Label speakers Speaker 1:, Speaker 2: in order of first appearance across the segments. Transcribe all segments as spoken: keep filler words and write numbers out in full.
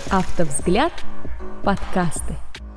Speaker 1: Автовзгляд. Подкасты.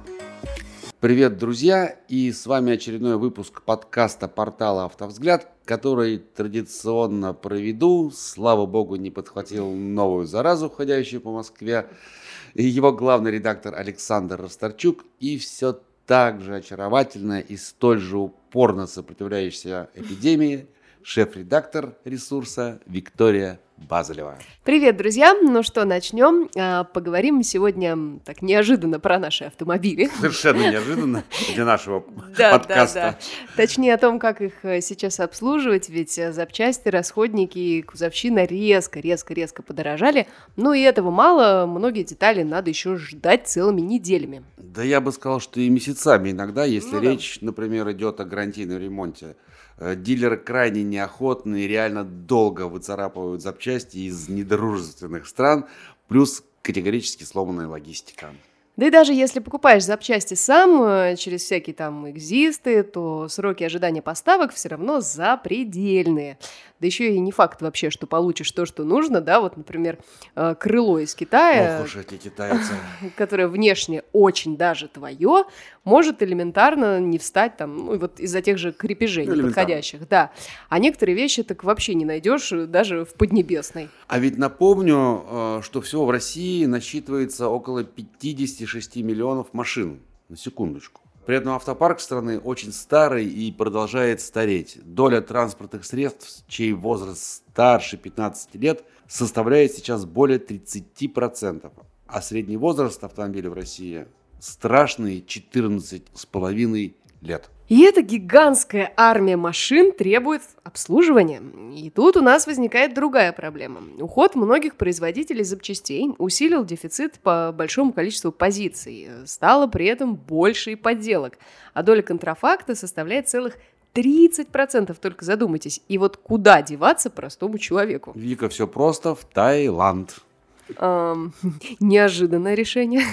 Speaker 2: Привет, друзья! И с вами очередной выпуск подкаста портала «Автовзгляд», который традиционно проведу. Слава богу, не подхватил новую заразу, ходящую по Москве. И его главный редактор Александр Расторчук и все так же очаровательная и столь же упорно сопротивляющаяся эпидемии шеф-редактор ресурса Виктория Базелева.
Speaker 3: Привет, друзья! Ну что, начнем. Поговорим сегодня так неожиданно про наши автомобили.
Speaker 2: Совершенно неожиданно для нашего
Speaker 3: да,
Speaker 2: подкаста.
Speaker 3: Да, да. Точнее о том, как их сейчас обслуживать, ведь запчасти, расходники и кузовщина резко-резко-резко подорожали. Ну и этого мало, многие детали надо еще ждать целыми неделями.
Speaker 2: Да я бы сказал, что и месяцами иногда, если
Speaker 3: ну,
Speaker 2: речь,
Speaker 3: да.
Speaker 2: например, идет о гарантийном ремонте. Дилеры крайне неохотны и реально долго выцарапывают запчасти из недружественных стран, плюс категорически сломанная логистика.
Speaker 3: Да и даже если покупаешь запчасти сам, через всякие там экзисты, то сроки ожидания поставок все равно запредельные. Да еще и не факт вообще, что получишь то, что нужно, да, вот, например, крыло из Китая,
Speaker 2: Ох уж эти китайцы.
Speaker 3: которое внешне очень даже твое, может элементарно не встать там, ну, вот из-за тех же крепежей неподходящих, да. А некоторые вещи так вообще не найдешь даже в Поднебесной.
Speaker 2: А ведь напомню, что всего в России насчитывается около пятьдесят шесть миллионов машин, на секундочку. При этом автопарк страны очень старый и продолжает стареть. Доля транспортных средств, чей возраст старше пятнадцати лет, составляет сейчас более тридцати процентов. А средний возраст автомобиля в России страшные четырнадцать с половиной лет.
Speaker 3: И эта гигантская армия машин требует обслуживания. И тут у нас возникает другая проблема. Уход многих производителей запчастей усилил дефицит по большому количеству позиций. Стало при этом больше и подделок. А доля контрафакта составляет целых тридцать процентов, только задумайтесь. И вот куда деваться простому человеку?
Speaker 2: Вика, все просто, в Таиланд.
Speaker 3: Эм, неожиданное решение.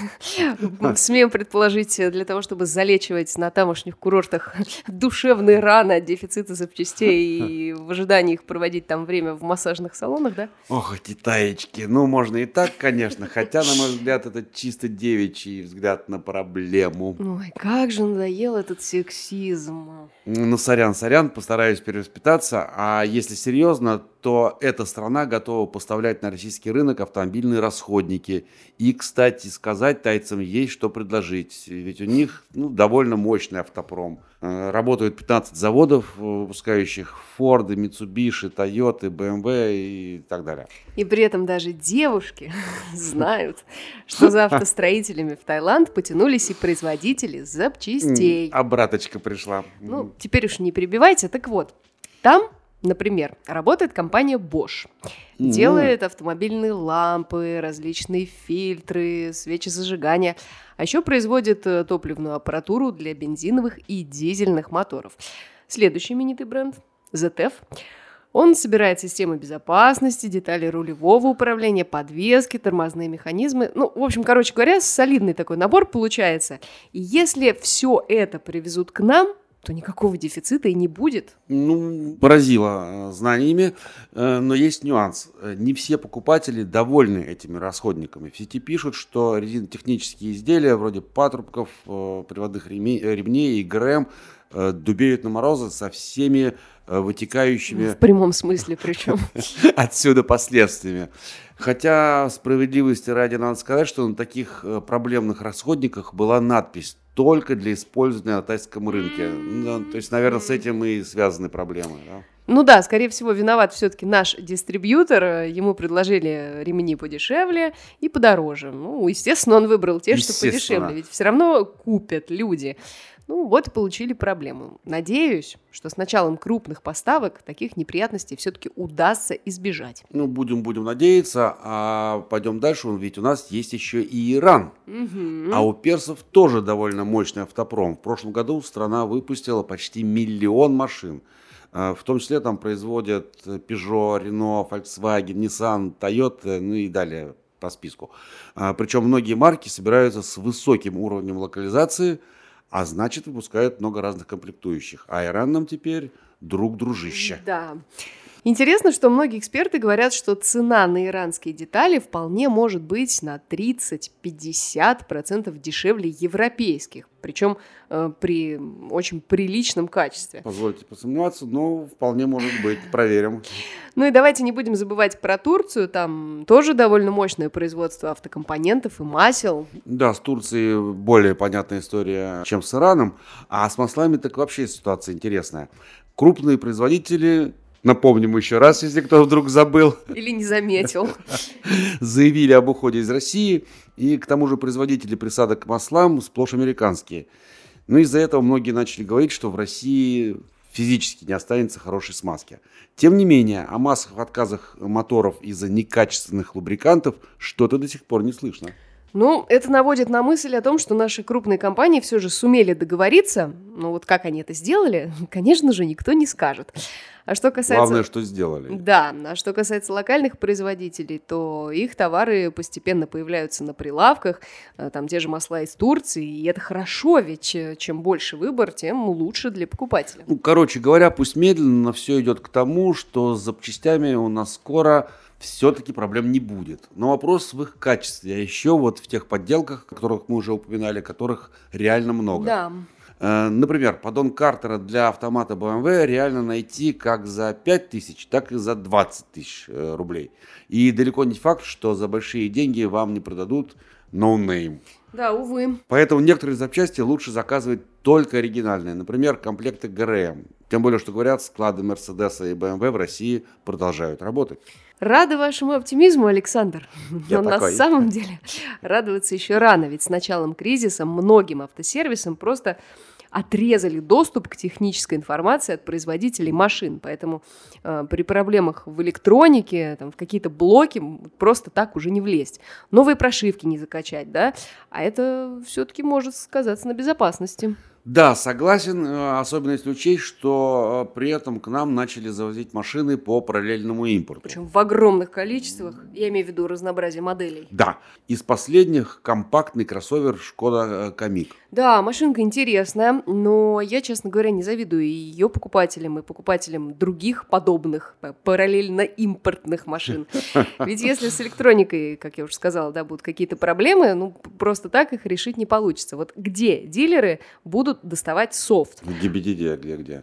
Speaker 3: Смею предположить, для того, чтобы залечивать на тамошних курортах душевные раны от дефицита запчастей и в ожидании их проводить там время в массажных салонах, да?
Speaker 2: Ох, эти таечки. Ну, можно и так, конечно, хотя, на мой взгляд, это чисто девичий взгляд на проблему.
Speaker 3: Ой, как же надоел этот сексизм.
Speaker 2: Ну, сорян, сорян, постараюсь перевоспитаться. А если серьезно, то эта страна готова поставлять на российский рынок автомобильные расходники. И, кстати сказать, тайцам есть что предложить. Ведь у них ну, довольно мощный автопром. Работают пятнадцать заводов, выпускающих Ford, Mitsubishi, Toyota, бэ эм вэ и так далее.
Speaker 3: И при этом даже девушки знают, что за автостроителями в Таиланд потянулись и производители запчастей.
Speaker 2: А браточка пришла.
Speaker 3: Ну, теперь уж не перебивайте. Так вот, там... Например, работает компания Bosch. Делает автомобильные лампы, различные фильтры, свечи зажигания. А еще производит топливную аппаратуру для бензиновых и дизельных моторов. Следующий именитый бренд – зет эф. Он собирает системы безопасности, детали рулевого управления, подвески, тормозные механизмы. Ну, в общем, короче говоря, солидный такой набор получается. И если все это привезут к нам, то никакого дефицита и не будет.
Speaker 2: Ну, поразило знаниями, но есть нюанс. Не все покупатели довольны этими расходниками. В сети пишут, что резинотехнические изделия вроде патрубков, приводных ремней и ГРМ дубеют на морозы со всеми вытекающими...
Speaker 3: В прямом смысле причем.
Speaker 2: Отсюда последствиями. Хотя, справедливости ради, надо сказать, что на таких проблемных расходниках была надпись «Только для использования на тайском рынке». Ну, то есть, наверное, с этим и связаны проблемы. Да?
Speaker 3: Ну да, скорее всего, виноват все-таки наш дистрибьютор. Ему предложили ремни подешевле и подороже. Ну, естественно, он выбрал те, что подешевле. Ведь все равно купят люди. Ну вот и получили проблему. Надеюсь, что с началом крупных поставок таких неприятностей все-таки удастся избежать.
Speaker 2: Ну, будем, будем надеяться. А пойдем дальше. Ведь у нас есть еще и Иран.
Speaker 3: Угу.
Speaker 2: А у персов тоже довольно мощный автопром. В прошлом году страна выпустила почти миллион машин. В том числе там производят Peugeot, Renault, Volkswagen, Nissan, Toyota, ну и далее по списку. Причем многие марки собираются с высоким уровнем локализации, а значит, выпускают много разных комплектующих. А Иран нам теперь друг-дружище.
Speaker 3: Да. Интересно, что многие эксперты говорят, что цена на иранские детали вполне может быть на тридцать-пятьдесят процентов дешевле европейских, причем э, при очень приличном качестве.
Speaker 2: Позвольте посомневаться, но вполне может быть, проверим.
Speaker 3: Ну и давайте не будем забывать про Турцию, там тоже довольно мощное производство автокомпонентов и масел.
Speaker 2: Да, с Турцией более понятная история, чем с Ираном, а с маслами так вообще ситуация интересная. Крупные производители... Напомним еще раз, если кто вдруг забыл.
Speaker 3: Или не заметил.
Speaker 2: Заявили об уходе из России. И к тому же производители присадок к маслам сплошь американские. Но из-за этого многие начали говорить, что в России физически не останется хорошей смазки. Тем не менее, о массовых отказах моторов из-за некачественных лубрикантов что-то до сих пор не слышно.
Speaker 3: Ну, это наводит на мысль о том, что наши крупные компании все же сумели договориться. Но вот как они это сделали, конечно же, никто не скажет. А что касается...
Speaker 2: Главное, что сделали.
Speaker 3: Да, а что касается локальных производителей, то их товары постепенно появляются на прилавках, там те же масла из Турции, и это хорошо, ведь чем больше выбор, тем лучше для покупателя.
Speaker 2: Ну, короче говоря, пусть медленно, но все идет к тому, что с запчастями у нас скоро... все-таки проблем не будет. Но вопрос в их качестве, а еще вот в тех подделках, о которых мы уже упоминали, которых реально много.
Speaker 3: Да.
Speaker 2: Например, поддон картера для автомата бэ эм вэ реально найти как за пять тысяч, так и за двадцать тысяч рублей. И далеко не факт, что за большие деньги вам не продадут no-name.
Speaker 3: Да, увы.
Speaker 2: Поэтому некоторые запчасти лучше заказывать только оригинальные. Например, комплекты гэ эр эм. Тем более, что говорят, склады Мерседеса и бэ эм вэ в России продолжают работать.
Speaker 3: Рада вашему оптимизму, Александр.
Speaker 2: Я
Speaker 3: Но
Speaker 2: такой.
Speaker 3: на самом деле радоваться еще рано, ведь с началом кризиса многим автосервисам просто отрезали доступ к технической информации от производителей машин. Поэтому э, при проблемах в электронике, там, в какие-то блоки просто так уже не влезть. Новые прошивки не закачать, да? А это все-таки может сказаться на безопасности.
Speaker 2: Да, согласен, особенно если учесть, что при этом к нам начали завозить машины по параллельному импорту.
Speaker 3: Причем в огромных количествах, я имею в виду разнообразие моделей.
Speaker 2: Да, из последних компактный кроссовер Шкода Камик.
Speaker 3: Да, машинка интересная, но я, честно говоря, не завидую и ее покупателям, и покупателям других подобных параллельно импортных машин. Ведь если с электроникой, как я уже сказала, да, будут какие-то проблемы, ну, просто так их решить не получится. Вот где дилеры будут доставать софт?
Speaker 2: В ди би ди ди, где-где.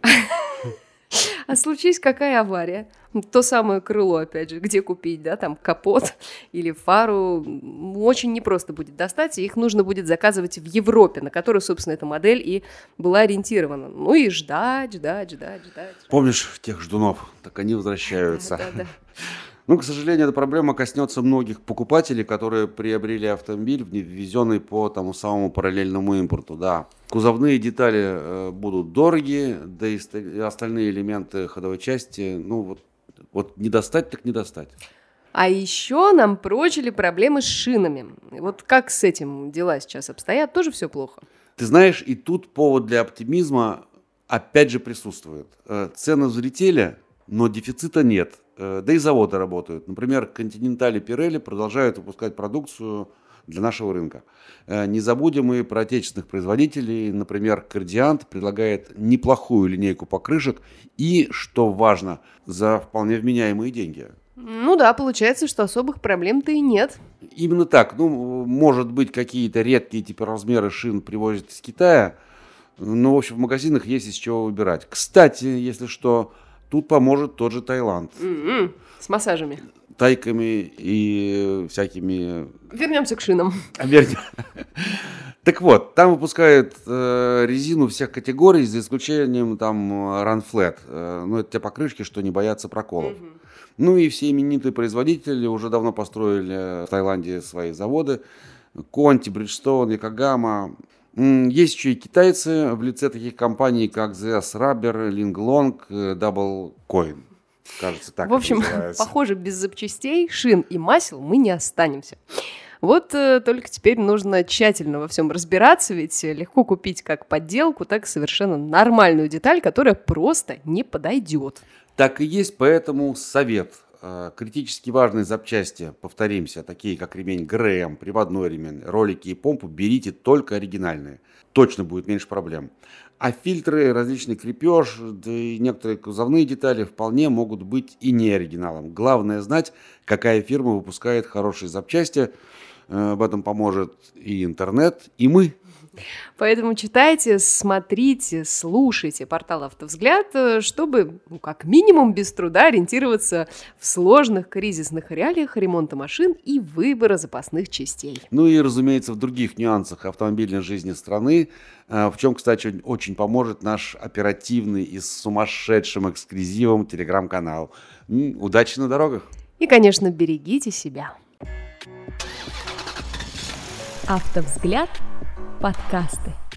Speaker 3: А случись какая авария? То самое крыло, опять же, где купить, да, там капот или фару. Очень непросто будет достать, и их нужно будет заказывать в Европе, на которую, собственно, эта модель и была ориентирована. Ну и ждать, ждать, ждать, ждать.
Speaker 2: Помнишь тех ждунов? Так они возвращаются.
Speaker 3: Да, да, да.
Speaker 2: Ну, к сожалению, эта проблема коснется многих покупателей, которые приобрели автомобиль, ввезенный по тому самому параллельному импорту. Да. Кузовные детали э, будут дорогие, да и ст- остальные элементы ходовой части, ну, вот, вот не достать, так не достать.
Speaker 3: А еще нам прочили проблемы с шинами. Вот как с этим дела сейчас обстоят? Тоже все плохо?
Speaker 2: Ты знаешь, и тут повод для оптимизма опять же присутствует. Э, цены взлетели, но дефицита нет. Да и заводы работают. Например, Continental и Pirelli продолжают выпускать продукцию для нашего рынка. Не забудем и про отечественных производителей. Например, Cordiant предлагает неплохую линейку покрышек и, что важно, за вполне вменяемые деньги.
Speaker 3: Ну да, получается, что особых проблем-то и нет.
Speaker 2: Именно так. Ну, может быть, какие-то редкие типа размеры шин привозят из Китая, но, в общем, в магазинах есть из чего выбирать. Кстати, если что... Тут поможет тот же Таиланд.
Speaker 3: Mm-hmm. С массажами.
Speaker 2: Тайками и всякими...
Speaker 3: Вернемся к шинам.
Speaker 2: Так вот, там выпускают э, резину всех категорий, за исключением там Run Flat. Э, ну, это те покрышки, что не боятся проколов. Mm-hmm. Ну и все именитые производители уже давно построили в Таиланде свои заводы. Conti, Bridgestone, Yokohama... Есть еще и китайцы в лице таких компаний, как зэ эс Rubber, Linglong, Double Coin. Кажется, так.
Speaker 3: В общем, похоже, без запчастей, шин и масел мы не останемся. Вот э, только теперь нужно тщательно во всем разбираться, ведь легко купить как подделку, так и совершенно нормальную деталь, которая просто не подойдет.
Speaker 2: Так и есть, поэтому совет. Критически важные запчасти, повторимся, такие как ремень гэ эр эм, приводной ремень, ролики и помпу, берите только оригинальные. Точно будет меньше проблем. А фильтры, различный крепеж, да и некоторые кузовные детали вполне могут быть и не оригиналом. Главное знать, какая фирма выпускает хорошие запчасти. Об этом поможет и интернет, и мы.
Speaker 3: Поэтому читайте, смотрите, слушайте портал «Автовзгляд», чтобы, ну, как минимум, без труда ориентироваться в сложных кризисных реалиях ремонта машин и выбора запасных частей.
Speaker 2: Ну и, разумеется, в других нюансах автомобильной жизни страны, в чем, кстати, очень поможет наш оперативный и с сумасшедшим эксклюзивом телеграм-канал. Удачи на дорогах!
Speaker 3: И, конечно, берегите себя.
Speaker 1: «Автовзгляд» подкасты.